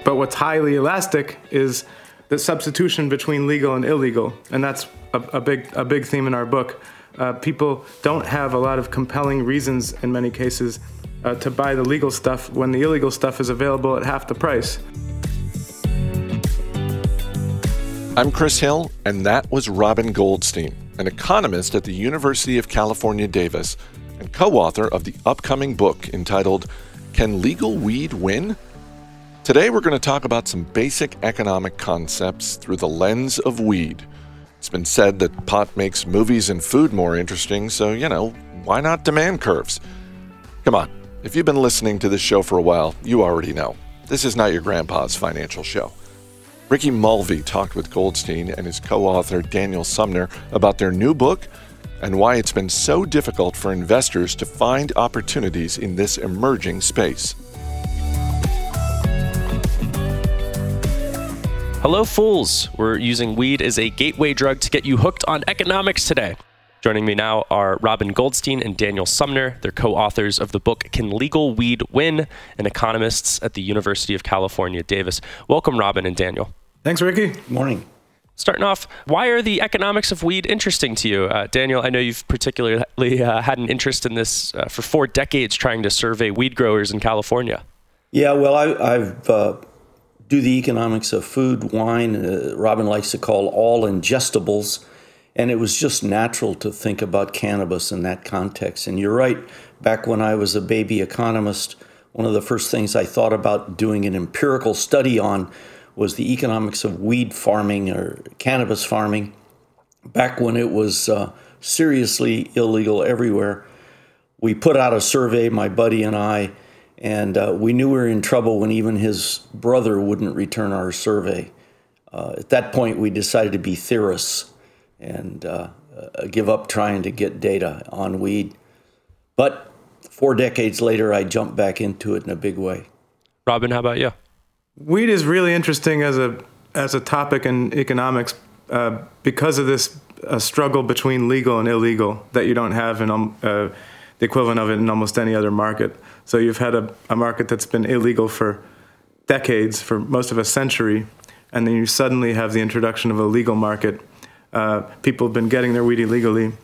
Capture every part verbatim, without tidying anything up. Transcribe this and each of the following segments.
But what's highly elastic is the substitution between legal and illegal, and that's a, a big a big theme in our book. Uh, people don't have a lot of compelling reasons in many cases uh, to buy the legal stuff when the illegal stuff is available at half the price. I'm Chris Hill, and that was Robin Goldstein, an economist at the University of California, Davis, and co-author of the upcoming book entitled Can Legal Weed Win? Today we're going to talk about some basic economic concepts through the lens of weed. It's been said that pot makes movies and food more interesting, so, you know, why not demand curves? Come on, if you've been listening to this show for a while, you already know. This is not your grandpa's financial show. Ricky Mulvey talked with Goldstein and his co-author Daniel Sumner about their new book and why it's been so difficult for investors to find opportunities in this emerging space. Hello, fools. We're using weed as a gateway drug to get you hooked on economics today. Joining me now are Robin Goldstein and Daniel Sumner. They're co-authors of the book Can Legal Weed Win? And economists at the University of California, Davis. Welcome, Robin and Daniel. Thanks, Ricky. Good morning. Starting off, why are the economics of weed interesting to you? Uh, Daniel, I know you've particularly uh, had an interest in this uh, for four decades trying to survey weed growers in California. Yeah, well, I, I've uh, do the economics of food, wine, uh, Robin likes to call all ingestibles, and it was just natural to think about cannabis in that context. And you're right, back when I was a baby economist, one of the first things I thought about doing an empirical study on was the economics of weed farming or cannabis farming, back when it was uh, seriously illegal everywhere. We put out a survey, my buddy and I, and uh, we knew we were in trouble when even his brother wouldn't return our survey. Uh, at that point, we decided to be theorists and uh, uh, give up trying to get data on weed. But four decades later, I jumped back into it in a big way. Robin, how about you? Weed is really interesting as a as a topic in economics uh, because of this uh, struggle between legal and illegal that you don't have in um, uh, the equivalent of it in almost any other market. So you've had a, a market that's been illegal for decades, for most of a century, and then you suddenly have the introduction of a legal market. Uh, people have been getting their weed illegally.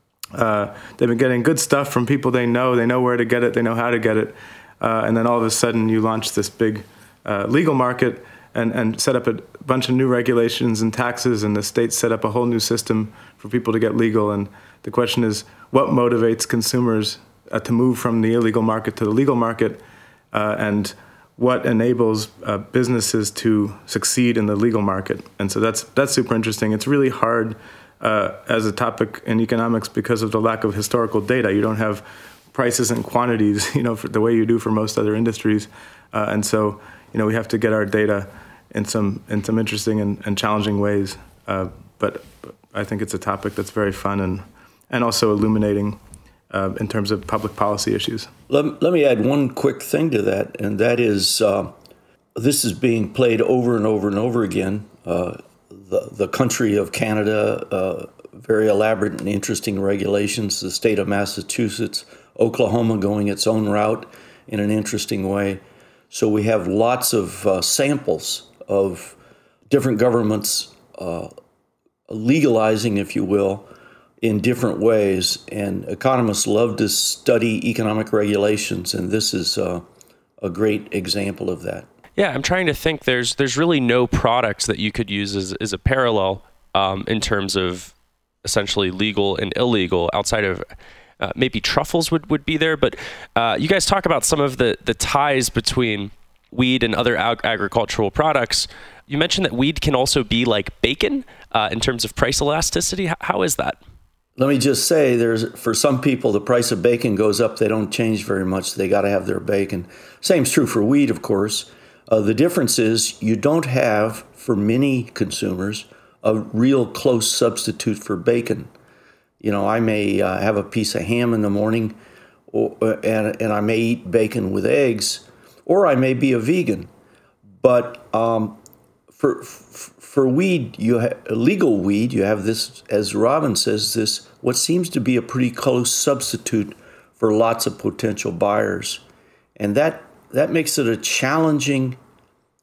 Uh, they've been getting good stuff from people they know. They know where to get it. They know how to get it. Uh, and then all of a sudden you launch this big uh, legal market and, and set up a bunch of new regulations and taxes, and the states set up a whole new system for people to get legal. And the question is, what motivates consumers uh, to move from the illegal market to the legal market, uh, and what enables uh, businesses to succeed in the legal market? And so that's that's super interesting. It's really hard uh, as a topic in economics because of the lack of historical data. You don't have prices and quantities, you know, for the way you do for most other industries, uh, and so you know we have to get our data in some in some interesting and, and challenging ways. Uh, but, but I think it's a topic that's very fun and and also illuminating uh, in terms of public policy issues. Let, let me add one quick thing to that, and that is uh, this is being played over and over and over again. Uh, the, the country of Canada, uh, very elaborate and interesting regulations. The state of Massachusetts, Oklahoma going its own route in an interesting way. So we have lots of uh, samples of different governments uh, legalizing, if you will, in different ways, and economists love to study economic regulations, and this is uh, a great example of that. Yeah, I'm trying to think. There's there's really no products that you could use as, as a parallel um, in terms of essentially legal and illegal outside of uh, maybe truffles would, would be there. But uh, you guys talk about some of the, the ties between weed and other ag- agricultural products. You mentioned that weed can also be like bacon uh, in terms of price elasticity. H- how is that? Let me just say, there's for some people, the price of bacon goes up. They don't change very much. They got to have their bacon. Same's true for weed, of course. Uh, the difference is you don't have, for many consumers, a real close substitute for bacon. You know, I may uh, have a piece of ham in the morning, or, uh, and, and I may eat bacon with eggs, or I may be a vegan. But um, for for weed, you ha- legal weed, you have this, as Robin says, this what seems to be a pretty close substitute for lots of potential buyers, and that that makes it a challenging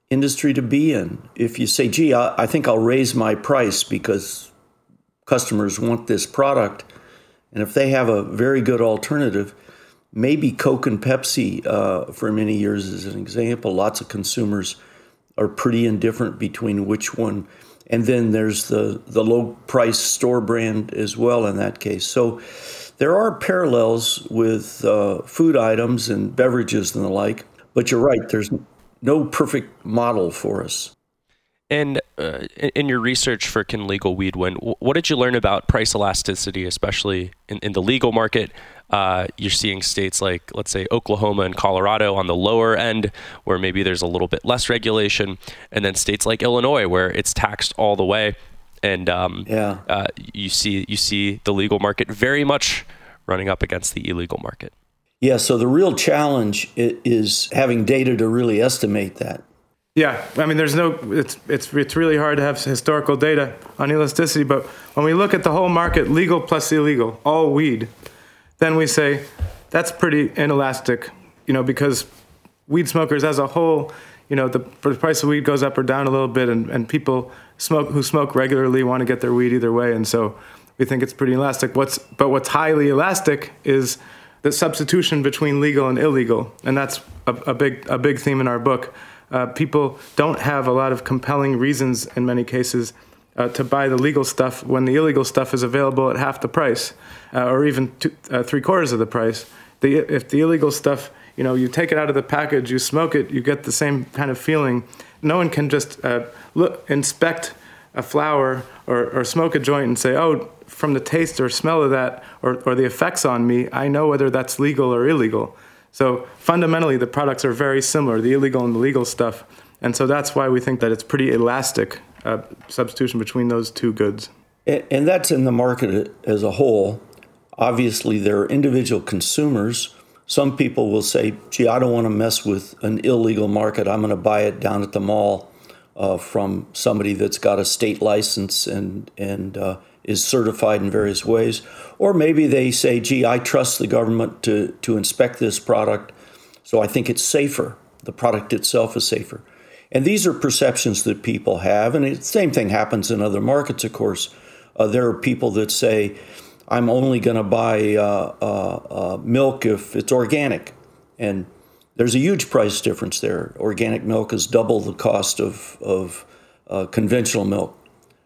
industry to be in. If you say, gee, I, I think I'll raise my price because customers want this product, and if they have a very good alternative, maybe Coke and Pepsi uh, for many years is an example. Lots of consumers are pretty indifferent between which one. And then there's the, the low price store brand as well in that case. So there are parallels with uh, food items and beverages and the like, but you're right, there's no perfect model for us. And uh, in your research for Can Legal Weed Win, what did you learn about price elasticity, especially in, in the legal market? Uh, you're seeing states like, let's say, Oklahoma and Colorado on the lower end, where maybe there's a little bit less regulation, and then states like Illinois, where it's taxed all the way. And um, yeah. uh, you see you see the legal market very much running up against the illegal market. Yeah, so the real challenge is having data to really estimate that. Yeah, I mean, there's no, it's it's it's really hard to have historical data on elasticity, but when we look at the whole market, legal plus illegal, all weed, then we say that's pretty inelastic, you know, because weed smokers as a whole, you know, the, the price of weed goes up or down a little bit, and, and people smoke who smoke regularly want to get their weed either way, and so we think it's pretty elastic. What's but what's highly elastic is the substitution between legal and illegal, and that's a, a big a big theme in our book. Uh, people don't have a lot of compelling reasons in many cases uh, to buy the legal stuff when the illegal stuff is available at half the price, uh, or even two, uh, three quarters of the price. The, if the illegal stuff, you know, you take it out of the package, you smoke it, you get the same kind of feeling. No one can just uh, look, inspect a flower or, or smoke a joint and say, oh, from the taste or smell of that or, or the effects on me, I know whether that's legal or illegal. So fundamentally, the products are very similar, the illegal and the legal stuff. And so that's why we think that it's pretty elastic uh, substitution between those two goods. And, and that's in the market as a whole. Obviously, there are individual consumers. Some people will say, gee, I don't want to mess with an illegal market. I'm going to buy it down at the mall uh, from somebody that's got a state license and, and uh, is certified in various ways. Or maybe they say, gee, I trust the government to, to inspect this product, so I think it's safer. The product itself is safer. And these are perceptions that people have, and the same thing happens in other markets, of course. Uh, there are people that say, I'm only going to buy uh, uh, uh, milk if it's organic. And there's a huge price difference there. Organic milk is double the cost of, of uh, conventional milk.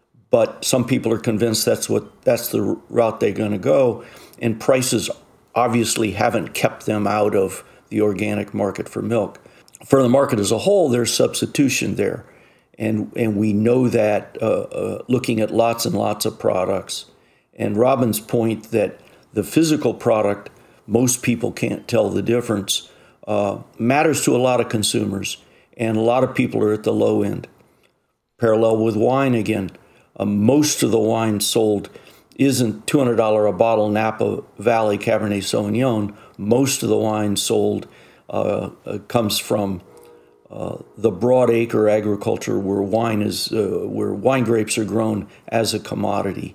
But some people are convinced that's what that's the route they're going to go, and prices obviously haven't kept them out of the organic market for milk. For the market as a whole, there's substitution there, and and we know that uh, uh, looking at lots and lots of products. And Robin's point that the physical product, most people can't tell the difference, uh, matters to a lot of consumers, and a lot of people are at the low end. Parallel with wine again. Uh, most of the wine sold isn't two hundred dollars a bottle Napa Valley Cabernet Sauvignon. Most of the wine sold uh, uh, comes from uh, the broad-acre agriculture where wine is, uh, where wine grapes are grown as a commodity.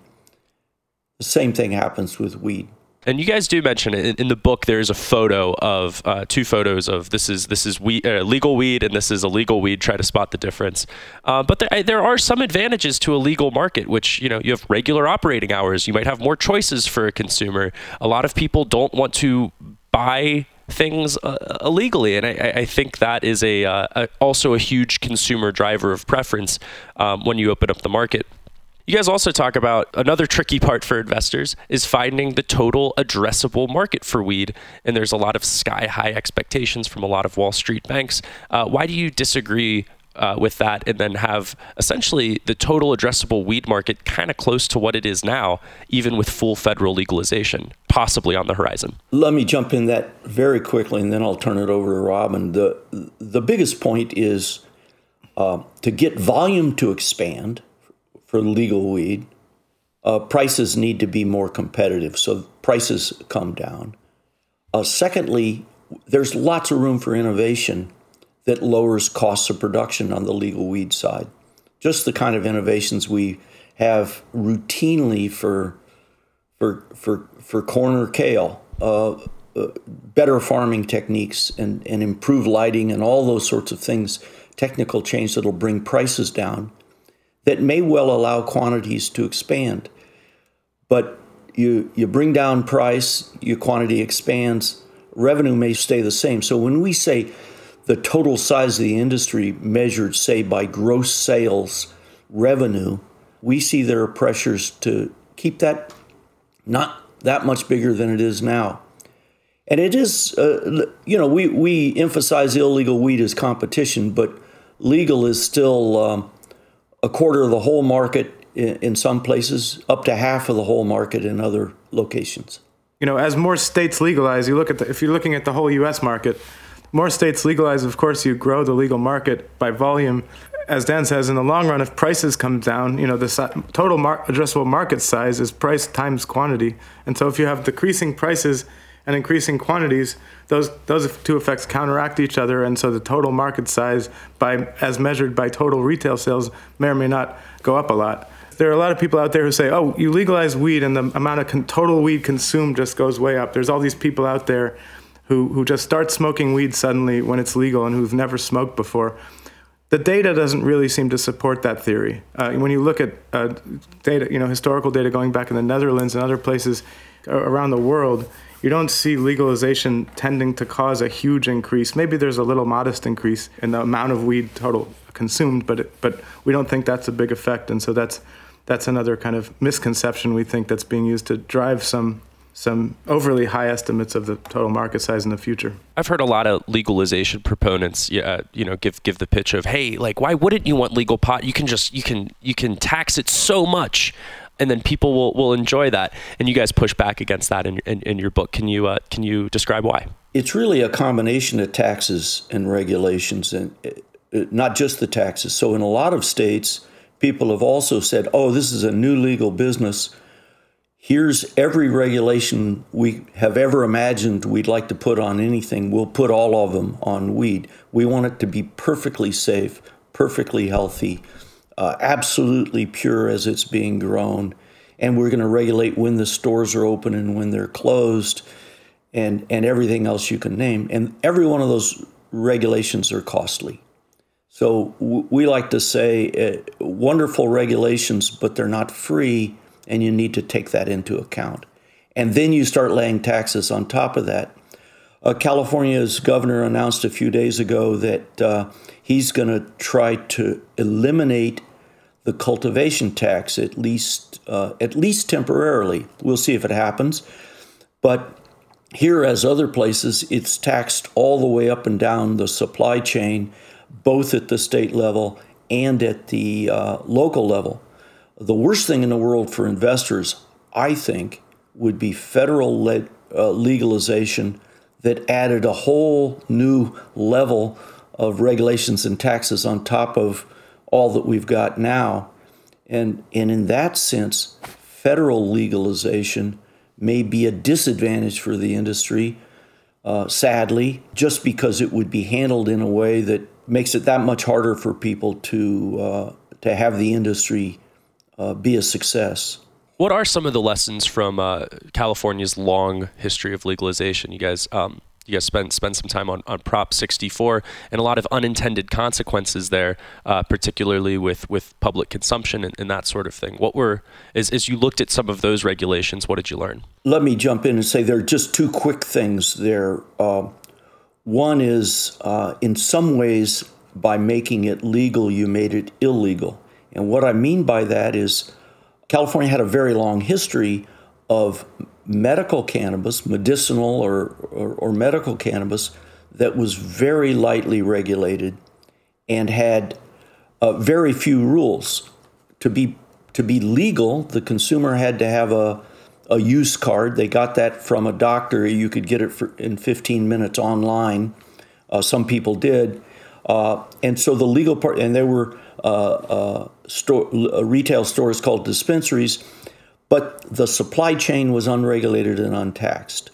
The same thing happens with weed. And you guys do mention it in the book. There is a photo of uh, two photos of this is this is weed, uh, legal weed and this is illegal weed. Try to spot the difference. Uh, but there, there are some advantages to a legal market, which you know you have regular operating hours. You might have more choices for a consumer. A lot of people don't want to buy things uh, illegally, and I, I think that is a, uh, a also a huge consumer driver of preference um, when you open up the market. You guys also talk about another tricky part for investors is finding the total addressable market for weed. And there's a lot of sky high expectations from a lot of Wall Street banks. Uh, why do you disagree uh, with that and then have essentially the total addressable weed market kind of close to what it is now, even with full federal legalization possibly on the horizon? Let me jump in that very quickly and then I'll turn it over to Robin. The, the biggest point is uh, to get volume to expand. For legal weed, uh, prices need to be more competitive, so prices come down. Uh, secondly, there's lots of room for innovation that lowers costs of production on the legal weed side. Just the kind of innovations we have routinely for for for for corn or kale, uh, uh, better farming techniques and, and improved lighting and all those sorts of things technical change that'll bring prices down that may well allow quantities to expand. But you you bring down price, your quantity expands, revenue may stay the same. So when we say the total size of the industry measured, say, by gross sales revenue, we see there are pressures to keep that not that much bigger than it is now. And it is, uh, you know, we, we emphasize illegal weed as competition, but legal is still um, a quarter of the whole market in, in some places, up to half of the whole market in other locations. You know, as more states legalize, you look at the, if you're looking at the whole U S market, more states legalize, of course, you grow the legal market by volume. As Dan says, in the long run, if prices come down, you know, the si- total mar- addressable market size is price times quantity. And so if you have decreasing prices and increasing quantities, those those two effects counteract each other, and so the total market size, by as measured by total retail sales, may or may not go up a lot. There are a lot of people out there who say, oh, you legalize weed and the amount of con- total weed consumed just goes way up. There's all these people out there who, who just start smoking weed suddenly when it's legal and who've never smoked before. The data doesn't really seem to support that theory. Uh, when you look at uh, data, you know, historical data going back in the Netherlands and other places around the world, you don't see legalization tending to cause a huge increase. Maybe there's a little modest increase in the amount of weed total consumed, but it, but we don't think that's a big effect. And so that's that's another kind of misconception we think that's being used to drive some some overly high estimates of the total market size in the future. I've heard a lot of legalization proponents, uh, you know, give give the pitch of, hey, like, why wouldn't you want legal pot? You can just you can you can tax it so much, and then people will, will enjoy that. And you guys push back against that in in, in your book. Can you uh, can you describe why? It's really a combination of taxes and regulations, and uh, not just the taxes. So in a lot of states, people have also said, "Oh, this is a new legal business. Here's every regulation we have ever imagined we'd like to put on anything. We'll put all of them on weed. We want it to be perfectly safe, perfectly healthy, uh, absolutely pure as it's being grown. And we're going to regulate when the stores are open and when they're closed, and, and everything else you can name. And every one of those regulations are costly. So w- we like to say uh, wonderful regulations, but they're not free. And you need to take that into account. And then you start laying taxes on top of that. Uh, California's governor announced a few days ago that uh, he's going to try to eliminate the cultivation tax, at least uh, at least temporarily. We'll see if it happens. But here, as other places, it's taxed all the way up and down the supply chain, both at the state level and at the uh, local level. The worst thing in the world for investors, I think, would be federal le- uh, legalization that added a whole new level of regulations and taxes on top of all that we've got now. And, and in that sense, federal legalization may be a disadvantage for the industry, uh, sadly, just because it would be handled in a way that makes it that much harder for people to uh, to have the industry Uh, be a success. What are some of the lessons from uh, California's long history of legalization? You guys, um, you guys spent spent some time on, on Prop sixty-four, and a lot of unintended consequences there, uh, particularly with, with public consumption and, and that sort of thing. What were, as, as you looked at some of those regulations, what did you learn? Let me jump in and say there are just two quick things there. Uh, one is, uh, in some ways, by making it legal, you made it illegal. And what I mean by that is California had a very long history of medical cannabis, medicinal or, or, or medical cannabis, that was very lightly regulated and had uh, very few rules. To be to be legal, the consumer had to have a, a use card. They got that from a doctor. You could get it for, in fifteen minutes online. Uh, some people did. Uh, and so the legal part, and there were uh, uh, store, uh, retail stores called dispensaries, but the supply chain was unregulated and untaxed.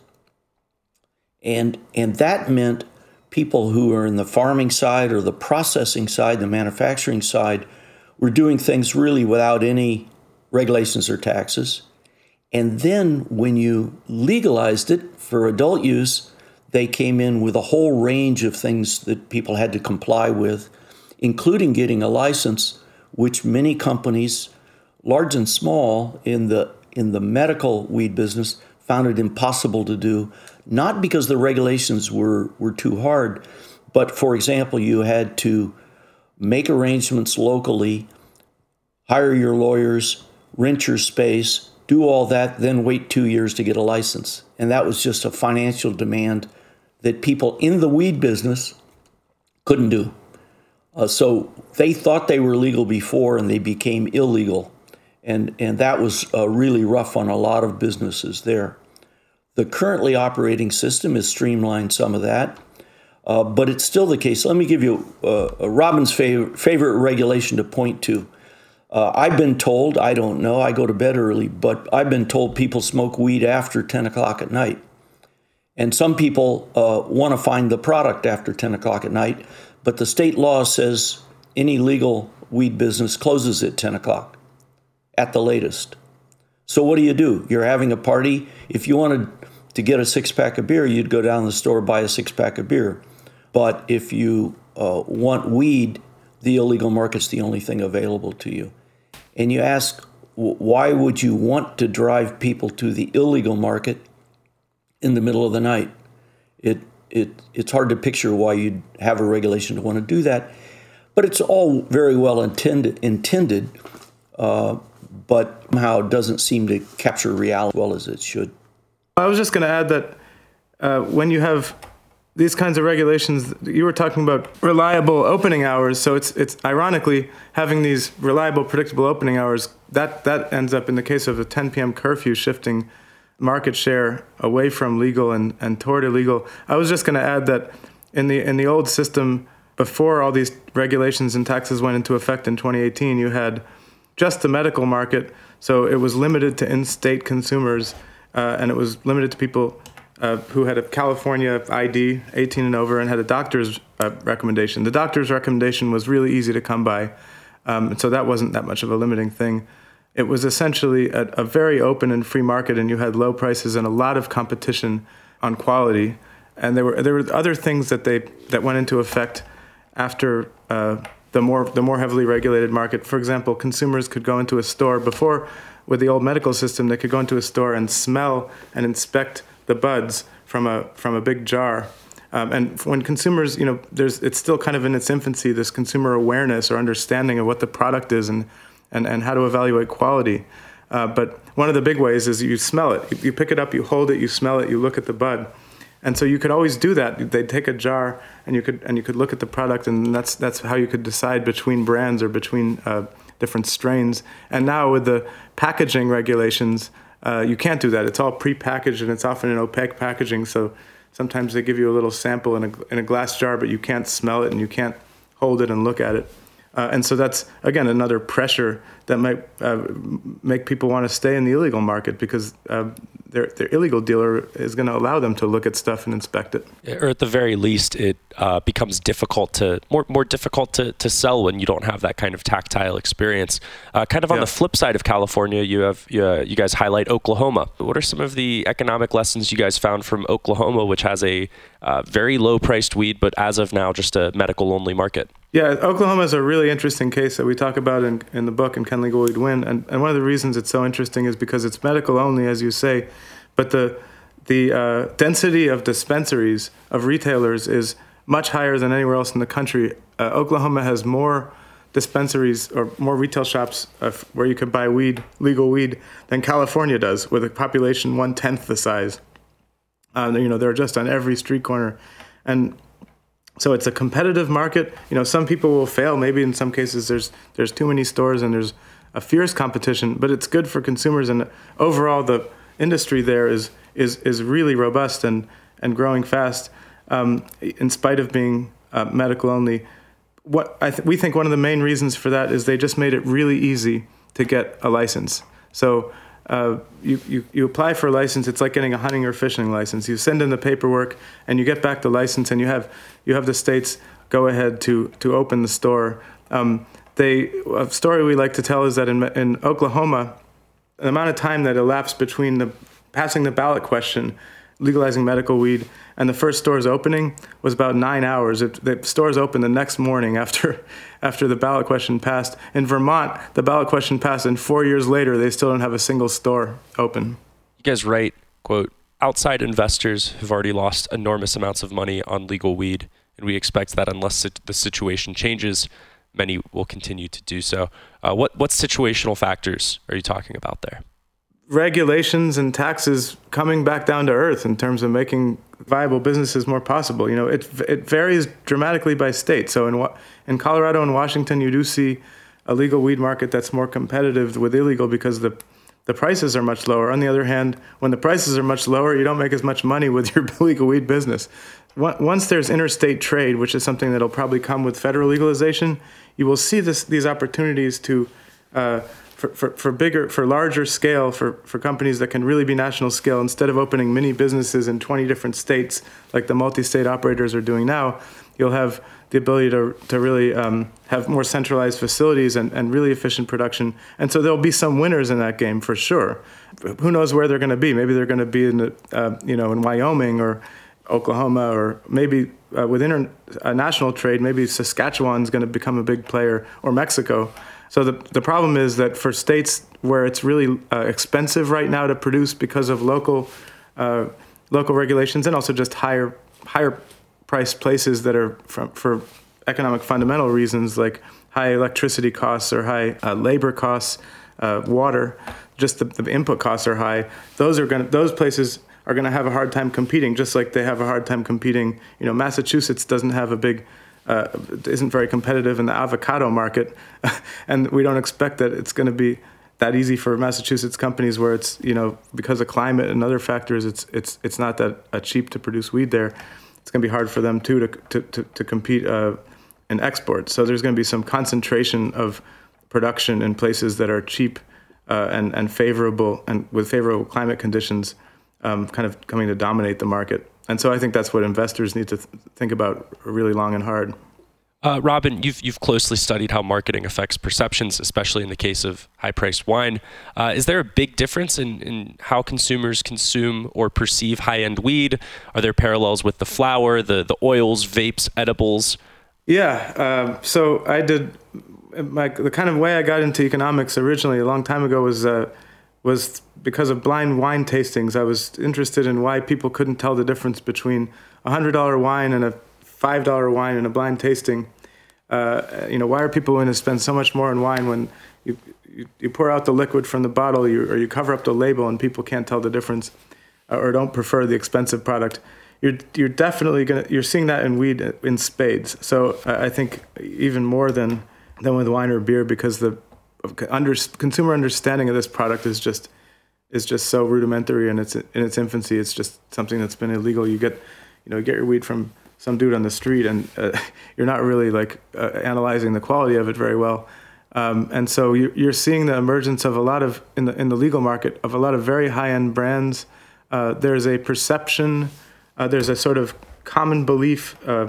And, and that meant people who are in the farming side or the processing side, the manufacturing side, were doing things really without any regulations or taxes. And then when you legalized it for adult use, they came in with a whole range of things that people had to comply with, including getting a license, which many companies, large and small, in the in the medical weed business found it impossible to do, not because the regulations were, were too hard, but, for example, you had to make arrangements locally, hire your lawyers, rent your space, do all that, then wait two years to get a license. And that was just a financial demand that people in the weed business couldn't do. Uh, so they thought they were legal before and they became illegal. And, and that was uh, really rough on a lot of businesses there. The currently operating system has streamlined some of that, uh, but it's still the case. Let me give you uh, Robin's favorite, favorite regulation to point to. Uh, I've been told, I don't know, I go to bed early, but I've been told people smoke weed after ten o'clock at night. And some people uh, want to find the product after ten o'clock at night, but the state law says any legal weed business closes at ten o'clock at the latest. So what do you do? You're having a party. If you wanted to get a six-pack of beer, you'd go down to the store, buy a six-pack of beer. But if you uh, want weed, the illegal market's the only thing available to you. And you ask, why would you want to drive people to the illegal market in the middle of the night? It it it's hard to picture why you'd have a regulation to want to do that. But it's all very well intended, intended uh, but somehow doesn't seem to capture reality as well as it should. I was just going to add that uh, when you have these kinds of regulations, you were talking about reliable opening hours. So it's it's ironically having these reliable, predictable opening hours, that, that ends up in the case of a ten p.m. curfew shifting market share away from legal and, and toward illegal. I was just going to add that in the in the old system, before all these regulations and taxes went into effect in twenty eighteen, you had just the medical market. So it was limited to in-state consumers, uh, and it was limited to people uh, who had a California I D, eighteen and over, and had a doctor's uh, recommendation. The doctor's recommendation was really easy to come by, um, and so that wasn't that much of a limiting thing. It was essentially a, a very open and free market, and you had low prices and a lot of competition on quality. And there were there were other things that they that went into effect after uh, the more the more heavily regulated market. For example, consumers could go into a store before, with the old medical system, they could go into a store and smell and inspect the buds from a from a big jar. Um, and when consumers, you know, there's it's still kind of in its infancy, this consumer awareness or understanding of what the product is and and, and how to evaluate quality. Uh, but one of the big ways is you smell it. You, you pick it up, you hold it, you smell it, you look at the bud. And so you could always do that. They'd take a jar and you could and you could look at the product, and that's that's how you could decide between brands or between uh, different strains. And now with the packaging regulations, uh, you can't do that. It's all prepackaged and it's often in opaque packaging. So sometimes they give you a little sample in a in a glass jar, but you can't smell it and you can't hold it and look at it. Uh, and so that's, again, another pressure that might uh, make people want to stay in the illegal market, because uh, their their illegal dealer is going to allow them to look at stuff and inspect it. Or at the very least, it uh, becomes difficult to more more difficult to, to sell when you don't have that kind of tactile experience. Uh, kind of on yeah. the flip side of California, you have you, uh, you guys highlight Oklahoma. What are some of the economic lessons you guys found from Oklahoma, which has a uh, very low-priced weed, but as of now, just a medical-only market? Yeah, Oklahoma is a really interesting case that we talk about in, in the book, in Can Legal Weed Win? And, and one of the reasons it's so interesting is because it's medical only, as you say, but the the uh, density of dispensaries, of retailers, is much higher than anywhere else in the country. Uh, Oklahoma has more dispensaries or more retail shops uh, where you can buy weed, legal weed, than California does, with a population one-tenth the size. Uh, you know, they're just on every street corner. And so it's a competitive market. You know, some people will fail. Maybe in some cases there's there's too many stores and there's a fierce competition, but it's good for consumers. And overall, the industry there is is is really robust and, and growing fast, um, in spite of being uh, medical only. What I th- we think one of the main reasons for that is they just made it really easy to get a license. So uh, you, you, you apply for a license. It's like getting a hunting or fishing license. You send in the paperwork and you get back the license, and you have you have the states go ahead to to open the store. Um, they a story we like to tell is that in in Oklahoma, the amount of time that elapsed between the passing the ballot question legalizing medical weed, and the first store's opening was about nine hours. It, the stores opened the next morning after after the ballot question passed. In Vermont, the ballot question passed, and four years later, they still don't have a single store open. You guys write, quote, outside investors have already lost enormous amounts of money on legal weed, and we expect that unless the situation changes, many will continue to do so. Uh, what what situational factors are you talking about there? Regulations and taxes coming back down to earth in terms of making viable businesses more possible. You know, it it varies dramatically by state. So in in Colorado and Washington, you do see a legal weed market that's more competitive with illegal because the the prices are much lower. On the other hand, when the prices are much lower, you don't make as much money with your legal weed business. Once there's interstate trade, which is something that'll probably come with federal legalization, you will see this, these opportunities to, uh, for, for, for bigger, for larger scale, for, for companies that can really be national scale, instead of opening mini businesses in twenty different states like the multi-state operators are doing now, you'll have the ability to to really um, have more centralized facilities and, and really efficient production. And so there'll be some winners in that game for sure. Who knows where they're going to be? Maybe they're going to be in the, uh, you know, in Wyoming or Oklahoma, or maybe uh, with inter- uh, national trade, maybe Saskatchewan's going to become a big player, or Mexico. So the the problem is that for states where it's really uh, expensive right now to produce because of local uh, local regulations and also just higher higher priced places that are from, for economic fundamental reasons like high electricity costs or high uh, labor costs, uh, water, just the, the input costs are high. Those are going those places are going to have a hard time competing, just like they have a hard time competing. You know, Massachusetts doesn't have a big, uh, isn't very competitive in the avocado market, and we don't expect that it's going to be that easy for Massachusetts companies, where it's, you know, because of climate and other factors, it's it's it's not that uh, cheap to produce weed there. It's going to be hard for them too to to to, to compete uh, in export. So there's going to be some concentration of production in places that are cheap uh, and and favorable and with favorable climate conditions. Um, kind of coming to dominate the market. And so I think that's what investors need to th- think about really long and hard. Uh, Robin, you've you've closely studied how marketing affects perceptions, especially in the case of high-priced wine. Uh, is there a big difference in, in how consumers consume or perceive high-end weed? Are there parallels with the flower, the, the oils, vapes, edibles? Yeah. Um, so I did, my, the kind of way I got into economics originally a long time ago was uh, was because of blind wine tastings. I was interested in why people couldn't tell the difference between a one hundred dollars wine and a five dollars wine in a blind tasting. Uh, you know, why are people going to spend so much more on wine when you, you, you pour out the liquid from the bottle, you, or you cover up the label and people can't tell the difference, uh, or don't prefer the expensive product? You're you're definitely gonna you're seeing that in weed in spades. So uh, I think even more than than with wine or beer, because the Under, consumer understanding of this product is just is just so rudimentary in its in its infancy. It's just something that's been illegal. You get, you know, you get your weed from some dude on the street, and uh, you're not really like uh, analyzing the quality of it very well. Um, and so you, you're seeing the emergence of a lot of in the in the legal market of a lot of very high end brands. Uh, there's a perception. Uh, there's a sort of common belief uh,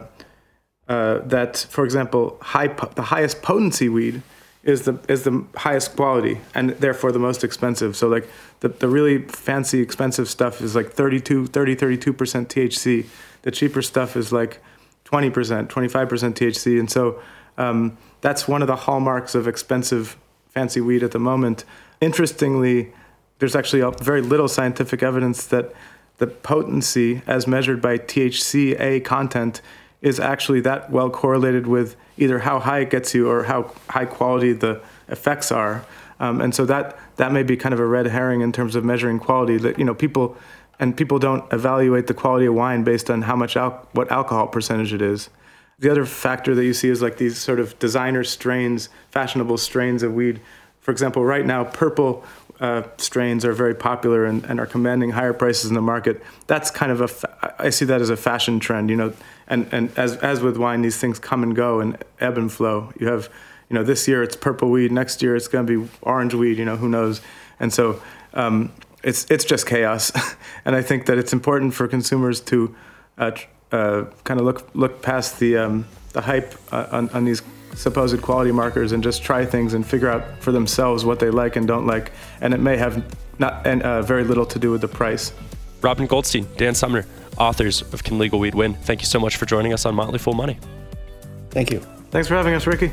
uh, that, for example, high po- the highest potency weed is the is the highest quality and therefore the most expensive. So like the, the really fancy expensive stuff is like thirty-two, thirty, thirty-two percent T H C. The cheaper stuff is like twenty percent, twenty-five percent T H C. And so um, that's one of the hallmarks of expensive fancy weed at the moment. Interestingly, there's actually very little scientific evidence that the potency as measured by T H C A content is actually that well correlated with either how high it gets you or how high quality the effects are. Um, and so that that may be kind of a red herring in terms of measuring quality. That, you know, people and people don't evaluate the quality of wine based on how much al- what alcohol percentage it is. The other factor that you see is like these sort of designer strains, fashionable strains of weed. For example, right now, purple uh, strains are very popular and, and are commanding higher prices in the market. That's kind of a, fa- I see that as a fashion trend, you know, and, and as as with wine, these things come and go and ebb and flow. You have, you know, this year it's purple weed, next year it's going to be orange weed, you know, who knows? And so um, it's it's just chaos. And I think that it's important for consumers to uh, uh, kind of look look past the um, the hype uh, on, on these supposed quality markers and just try things and figure out for themselves what they like and don't like. And it may have not and uh, very little to do with the price. Robin Goldstein, Dan Sumner, authors of Can Legal Weed Win? Thank you so much for joining us on Motley Fool Money. Thank you. Thanks for having us, Ricky.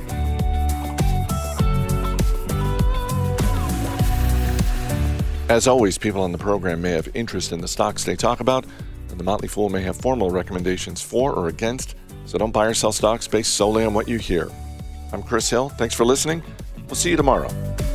As always, people on the program may have interest in the stocks they talk about, and the Motley Fool may have formal recommendations for or against, so don't buy or sell stocks based solely on what you hear. I'm Chris Hill. Thanks for listening. We'll see you tomorrow.